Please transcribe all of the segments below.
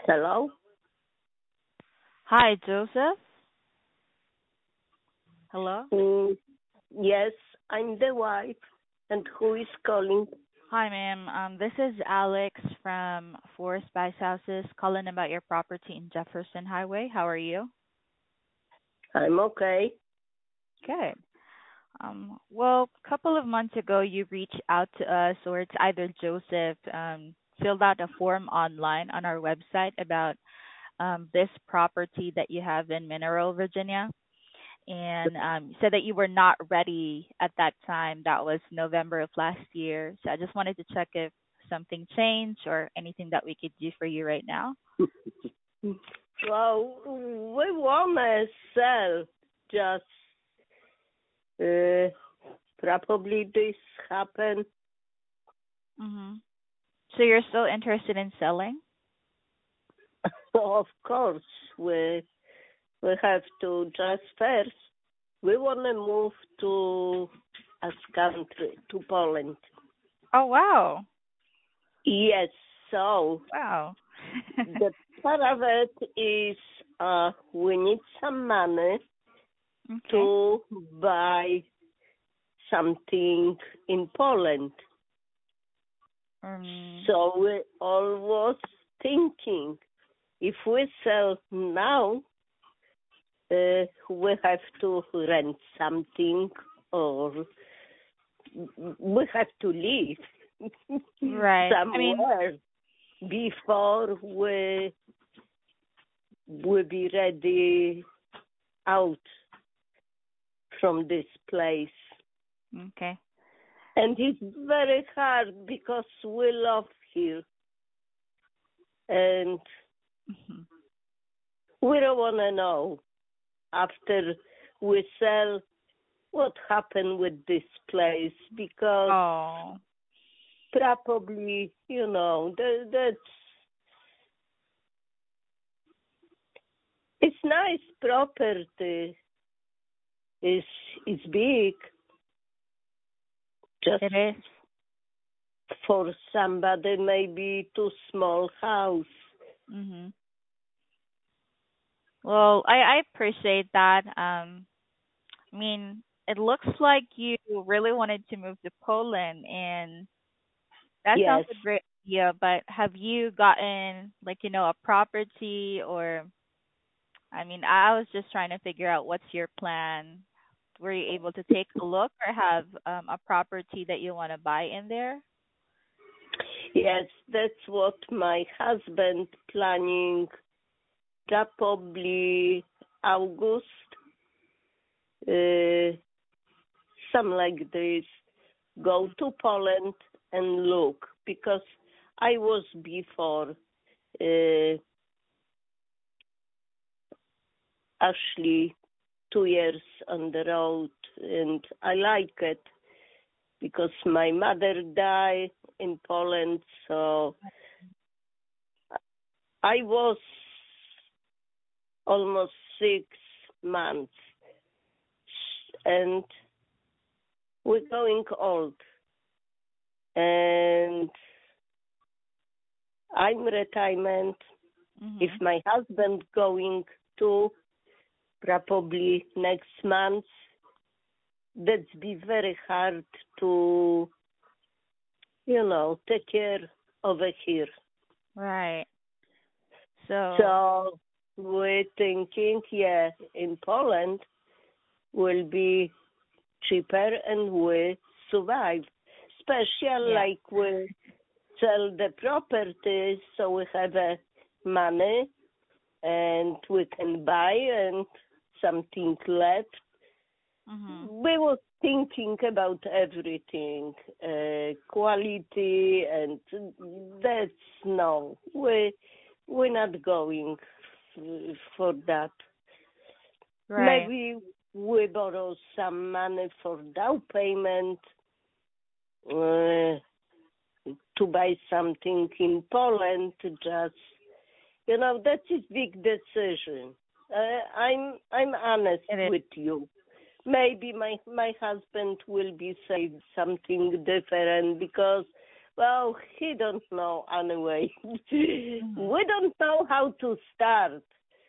Hello? Hi, Joseph. Hello. Mm, yes, I'm the wife. And who is calling? Hi, ma'am. This is Alex from Forest Spice Houses calling about your property in Jefferson Highway. How are you? I'm okay. Good. Well, a couple of months ago, you reached out to us, or it's either Joseph, filled out a form online on our website about this property that you have in Mineral, Virginia. And said that you were not ready at that time. That was November of last year. So I just wanted to check if something changed or anything that we could do for you right now. Well, we want to sell. Just probably this happened. Hmm. So you're still interested in selling? Of course, we have to just first. We want to move to a country, to Poland. Oh, wow. Yes, so Wow. the part of it is we need some money Okay. to buy something in Poland. Um, So we always thinking if we sell now, we have to rent something or we have to leave right. I mean, somewhere before we be ready out from this place. okay. And it's very hard because we love here. And Mhm. we don't want to know after we sell what happened with this place because Oh, probably, that's it's nice property. It's big. Just it is. for somebody maybe too small house. Mm-hmm. Well, I appreciate that. I mean, it looks like you really wanted to move to Poland, and that sounds Yes. a great idea. But have you gotten, like, a property or, I mean, I was just trying to figure out what's your plan. Were you able to take a look or have a property that you want to buy in there? Yes, that's what my husband planning probably August, uh, some like this, go to Poland and look because I was before actually 2 years on the road and I like it because my mother died in Poland, so I was almost 6 months and we're going old and I'm retirement. If Mhm. my husband going to probably next month, that's be very hard to, take care over here. Right. So, So we're thinking, yeah, in Poland will be cheaper and we survive. Special yeah. like we sell the properties so we have money and we can buy and something left. Mhm. We were thinking about everything, quality, and that's no. We're not going for that. Right. Maybe we borrow some money for down payment to buy something in Poland. Just that is big decision. I'm honest It is. with you. Maybe my husband will be saying something different because Well, he don't know anyway. Mm-hmm. We don't know how to start.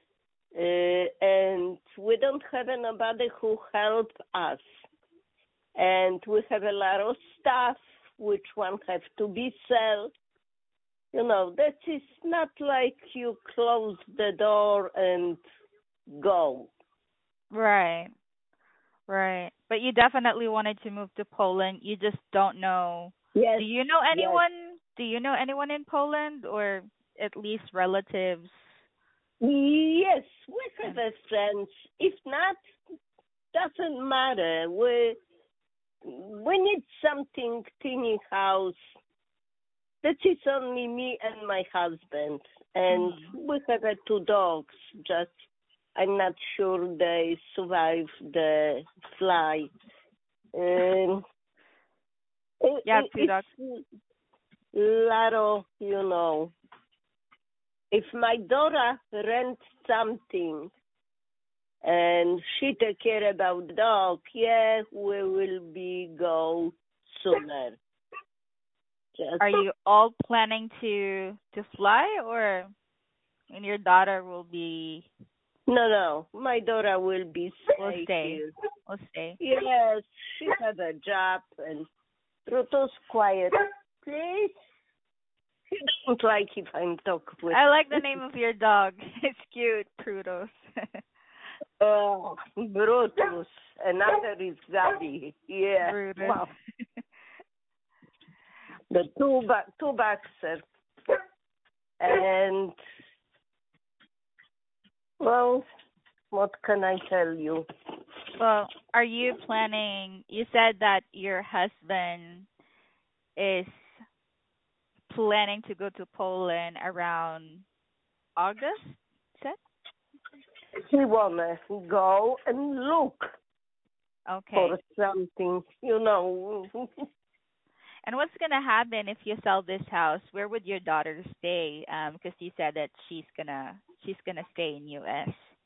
And we don't have anybody who help us. And we have a lot of stuff which one have to be sold. That is not like you close the door and go. Right. Right. But you definitely wanted to move to Poland. You just don't know. Yes, Do you know yes. anyone? Do you know anyone in Poland or at least relatives? Yes, we have And a friends. If not, doesn't matter. We need something teeny house. That is only me and my husband, and mhm. we have two dogs. Just I'm not sure they survive the fly. Um, You have two dogs. it's Laro, if my daughter rents something and she take care about dog, yeah, we will be go sooner. Just Are you all planning to fly, or and your daughter no, my daughter will be will stay stay? here. Will stay. Yes, she has a job and Ruto's quiet. Please, she don't like if I'm talk with. I like the name of your dog. It's cute, Prudos. Brutus. Another is Gabi. Yeah. Brutus. Wow. The two boxers. And well, what can I tell you? Well, are you planning? You said that your husband is planning to go to Poland around August, said? He wanna go and look Okay. for something. And what's gonna happen if you sell this house? Where would your daughter stay? Because you said that she's gonna stay in US.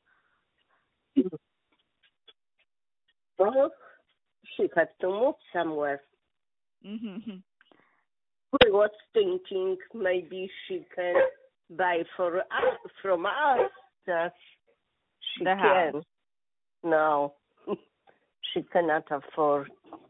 Well, she had to move somewhere. Mhm. I was thinking maybe she can buy from us. Just she The house. can. No, she cannot afford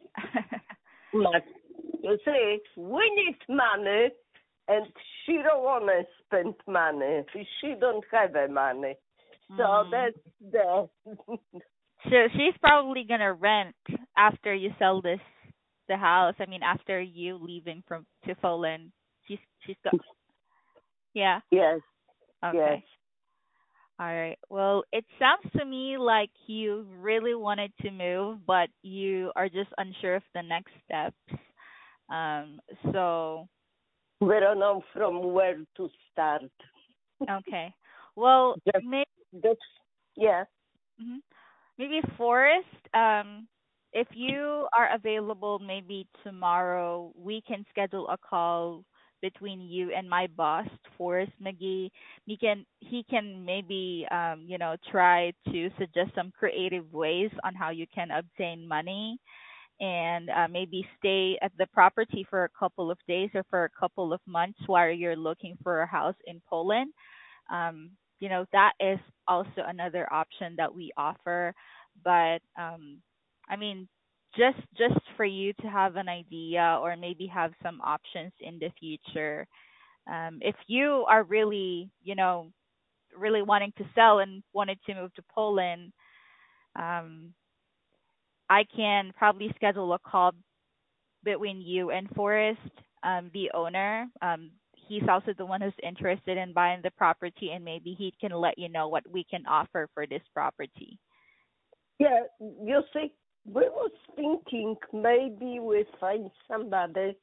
much. You see, we need money, and she don't want to spend money. She don't have the money, so Mm. that's the. So she's probably gonna rent after you sell the house. I mean, after you leaving from to Poland, she's got. Yeah. Yes, yes. Okay. All right. Well, it sounds to me like you really wanted to move, but you are just unsure of the next steps. Um. So We don't know from where to start. okay. Well, Just, that's yeah. mhm. Maybe Forrest, if you are available maybe tomorrow, we can schedule a call between you and my boss, Forrest McGee. He can maybe try to suggest some creative ways on how you can obtain money and maybe stay at the property for a couple of days or for a couple of months while you're looking for a house in Poland. um, that is also another option that we offer. But I mean, just for you to have an idea or maybe have some options in the future. If you are really, really wanting to sell and wanted to move to Poland, um, I can probably schedule a call between you and Forrest, the owner. He's also the one who's interested in buying the property, and maybe he can let you know what we can offer for this property. Yeah, you see, we was thinking maybe we find somebody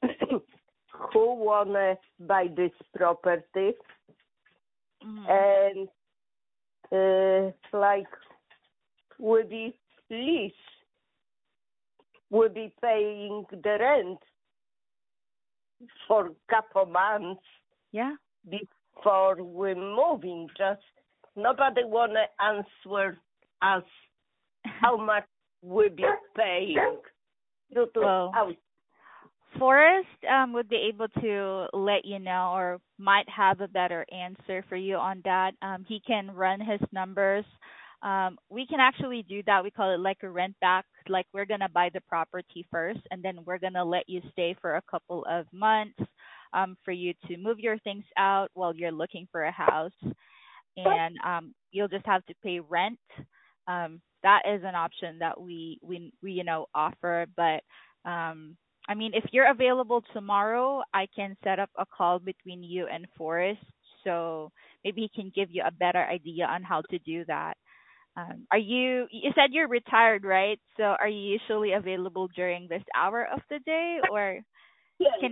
who wanna buy this property Hmm. and like we be lease, we be paying the rent for couple months Yeah. before we moving. Just nobody wanna answer us how much we be paying due to Well, house. Forrest would be able to let you know or might have a better answer for you on that. He can run his numbers. We can actually do that. We call it like a rent back. Like we're gonna buy the property first, and then we're gonna let you stay for a couple of months, for you to move your things out while you're looking for a house, and you'll just have to pay rent. That is an option that we offer, but I mean, if you're available tomorrow, I can set up a call between you and Forrest, so maybe he can give you a better idea on how to do that. Are you? You said you're retired, right? So are you usually available during this hour of the day, or Yes, can?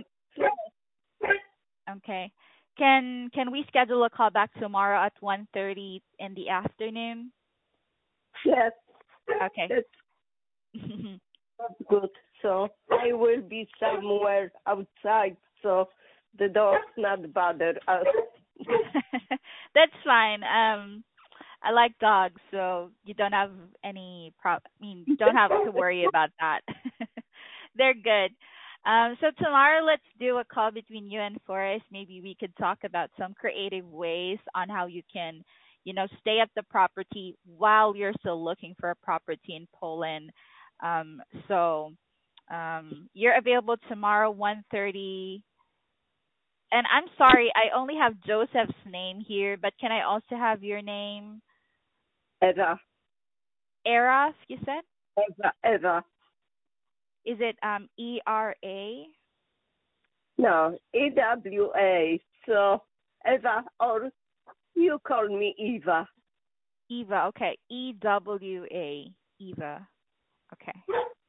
Okay. Can we schedule a call back tomorrow at 1:30 in the afternoon? yes, Okay. that's good. So I will be somewhere outside, so the dogs not bother us. That's fine. I like dogs, so you don't have any I mean, you don't have to worry about that. They're good. So tomorrow, let's do a call between you and Forrest. Maybe we could talk about some creative ways on how you can, stay at the property while you're still looking for a property in Poland. Um, so you're available tomorrow, 1:30. And I'm sorry, I only have Joseph's name here, but can I also have your name? Eva, Eras, you said? Eva. Is it ERA? No, EWA. So Eva, or you call me Eva. Eva, okay. EWA. Eva. Okay.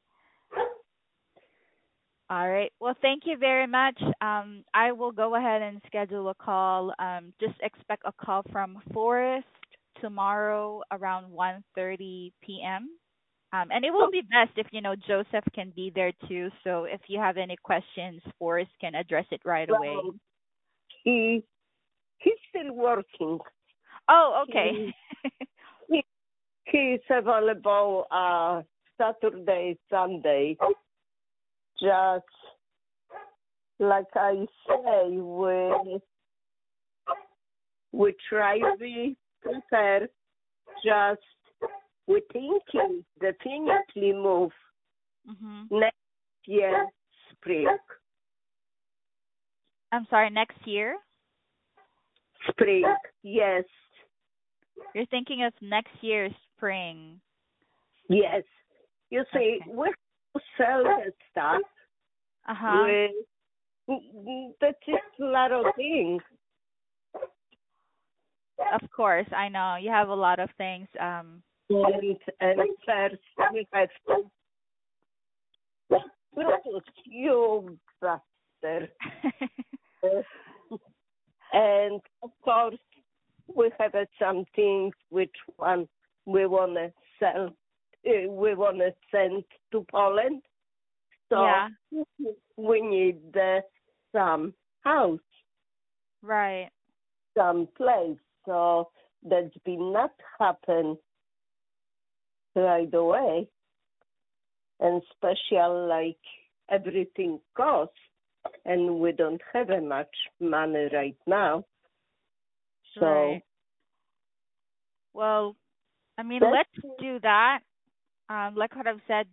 All right. Well, thank you very much. I will go ahead and schedule a call. Just expect a call from Forrest tomorrow around 1:30 p.m. And it will be best if Joseph can be there too. So if you have any questions, Forrest can address it right away. Well, he he's still working. Oh, okay. He, he he's available Saturday, Sunday. Just like I say, we try to be prepared. Just we thinking definitely move Mhm. next year spring. I'm sorry. Next year, Spring, yes, you're thinking of next year's spring. yes. You see, Okay. we sell the stuff. Uh huh. That is a lot of things. Of course, I know you have a lot of things. And first we have to produce you bastard. And of course we have some things which one we wanna sell, we wanna send to Poland. So Yeah. we need some house, Right. some place. So that's been not happen right away, and special like everything costs, and we don't have much money right now. So Right. Well, I mean, that's let's do that. Like what I've said,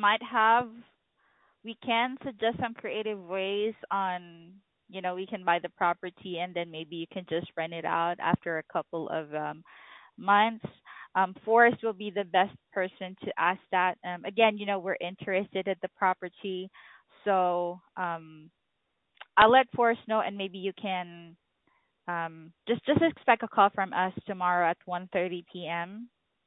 we can suggest some creative ways on, we can buy the property and then maybe you can just rent it out after a couple of months. Forrest will be the best person to ask that. Again, we're interested in the property, so I'll let Forrest know, and maybe you can just expect a call from us tomorrow at 1:30 p.m.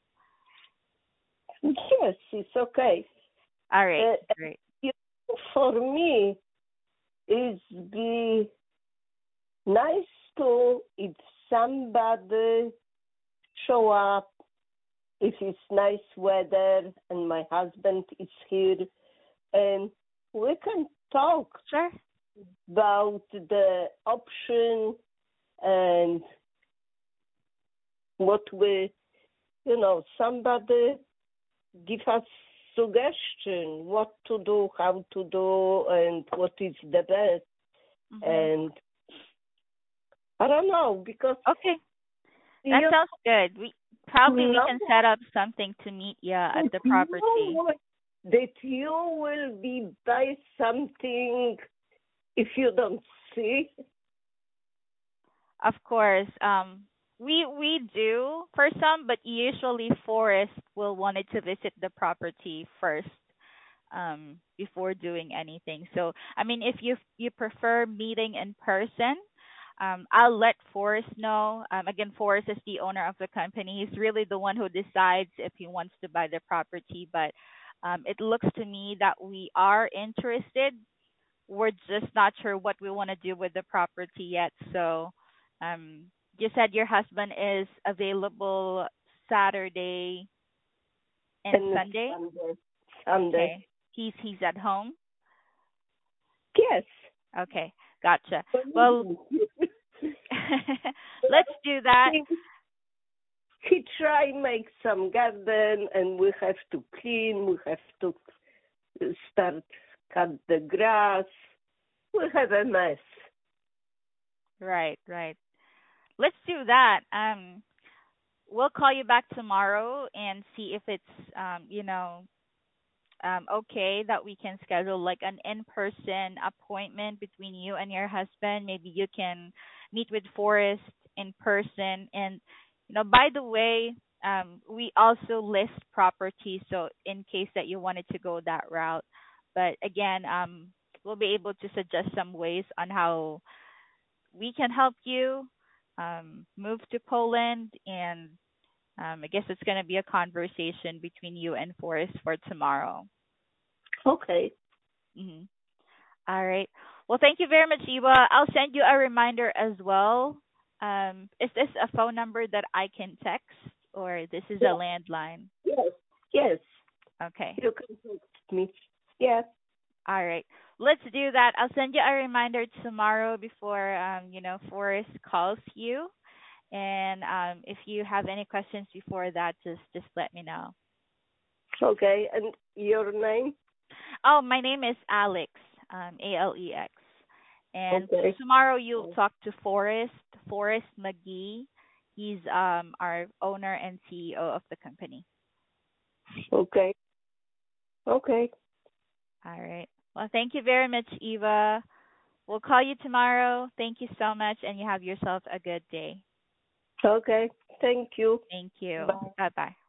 yes, it's okay. All right, Uh, great. for me, it's be nice to if somebody show up if it's nice weather and my husband is here, and we can talk Sure. about the option and what we, somebody give us suggestion what to do, how to do, and what is the best. Mm-hmm. And I don't know because Okay, that you sounds good. We know can set up something to meet you at the property. that you will be buy something if you don't see. Of course, we do for some, but usually Forrest will wanted to visit the property first, before doing anything. So, I mean, if you prefer meeting in person, I'll let Forrest know. Again, Forrest is the owner of the company. He's really the one who decides if he wants to buy the property. But it looks to me that we are interested. We're just not sure what we want to do with the property yet. So, you said your husband is available Saturday and And Sunday. Sunday. Okay, he's at home. Yes. Okay, gotcha. Well, let's do that. He try make some garden, and we have to clean. We have to start cut the grass. We have a mess. Right, right. Let's do that. We'll call you back tomorrow and see if it's okay that we can schedule like an in-person appointment between you and your husband. Maybe you can meet with Forrest in person. And by the way, we also list properties, so in case that you wanted to go that route. But again, we'll be able to suggest some ways on how we can help you move to Poland. And I guess it's going to be a conversation between you and Forrest for tomorrow. Okay. Mm-hmm. All right. Well, thank you very much, Eva. I'll send you a reminder as well. Is this a phone number that I can text, or this is a landline? Yes. Yes. Okay. You can text me. Yes. All right. Let's do that. I'll send you a reminder tomorrow before Forrest calls you. And if you have any questions before that, just let me know. Okay. And your name? Oh, my name is Alex, Alex. And Okay. tomorrow you'll talk to Forrest McGee. He's our owner and CEO of the company. Okay. Okay. All right. Well, thank you very much, Eva. We'll call you tomorrow. Thank you so much, and you have yourself a good day. Okay. Thank you. Thank you. Bye. Bye bye.